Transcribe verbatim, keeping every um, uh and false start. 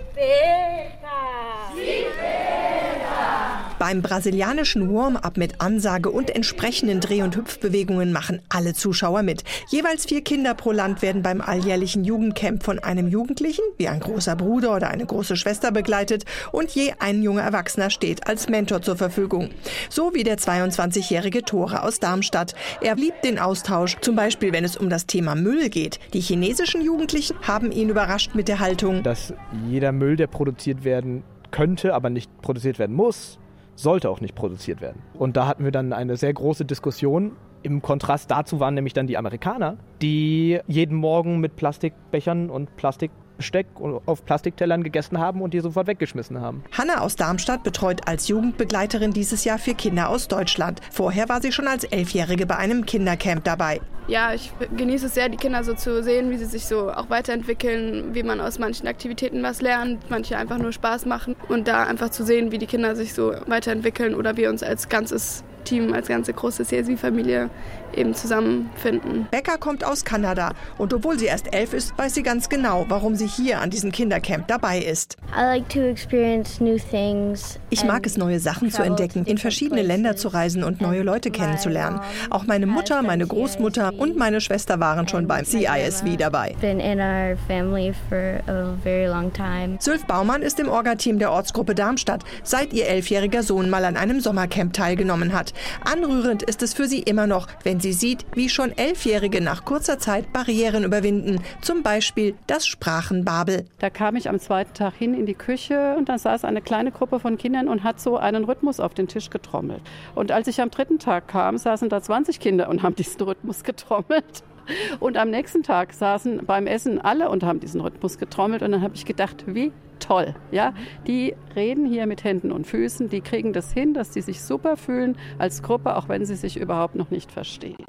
Beim brasilianischen Warm-up mit Ansage und entsprechenden Dreh- und Hüpfbewegungen machen alle Zuschauer mit. Jeweils vier Kinder pro Land werden beim alljährlichen Jugendcamp von einem Jugendlichen, wie ein großer Bruder oder eine große Schwester, begleitet und je ein junger Erwachsener steht als Mentor zur Verfügung. So wie der zweiundzwanzigjährige Tore aus Darmstadt. Er liebt den Austausch, zum Beispiel wenn es um das Thema Müll geht. Die chinesischen Jugendlichen haben ihn überrascht mit der Haltung, dass jeder Müll, der produziert werden könnte, aber nicht produziert werden muss, sollte auch nicht produziert werden. Und da hatten wir dann eine sehr große Diskussion. Im Kontrast dazu waren nämlich dann die Amerikaner, die jeden Morgen mit Plastikbechern und Plastikbesteck auf Plastiktellern gegessen haben und die sofort weggeschmissen haben. Hanna aus Darmstadt betreut als Jugendbegleiterin dieses Jahr vier Kinder aus Deutschland. Vorher war sie schon als Elfjährige bei einem Kindercamp dabei. Ja, ich genieße es sehr, die Kinder so zu sehen, wie sie sich so auch weiterentwickeln, wie man aus manchen Aktivitäten was lernt, manche einfach nur Spaß machen und da einfach zu sehen, wie die Kinder sich so weiterentwickeln oder wir uns als ganzes Team, als ganze große C S I-Familie eben zusammenfinden. Becca kommt aus Kanada und obwohl sie erst elf ist, weiß sie ganz genau, warum sie hier an diesem Kindercamp dabei ist. I like to experience new things. Ich mag es, neue Sachen zu entdecken, in verschiedene Länder zu reisen und neue Leute kennenzulernen. Auch meine Mutter, meine Großmutter und meine Schwester waren schon beim C I S V dabei. Sylv Baumann ist im Orga-Team der Ortsgruppe Darmstadt, seit ihr elfjähriger Sohn mal an einem Sommercamp teilgenommen hat. Anrührend ist es für sie immer noch, wenn sie sieht, wie schon Elfjährige nach kurzer Zeit Barrieren überwinden. Zum Beispiel das Sprachenbabel. Da kam ich am zweiten Tag hin in die Küche und da saß eine kleine Gruppe von Kindern und hat so einen Rhythmus auf den Tisch getrommelt. Und als ich am dritten Tag kam, saßen da zwanzig Kinder und haben diesen Rhythmus getrommelt. Und am nächsten Tag saßen beim Essen alle und haben diesen Rhythmus getrommelt. Und dann habe ich gedacht, wie toll. Ja? Die reden hier mit Händen und Füßen, die kriegen das hin, dass sie sich super fühlen als Gruppe, auch wenn sie sich überhaupt noch nicht verstehen.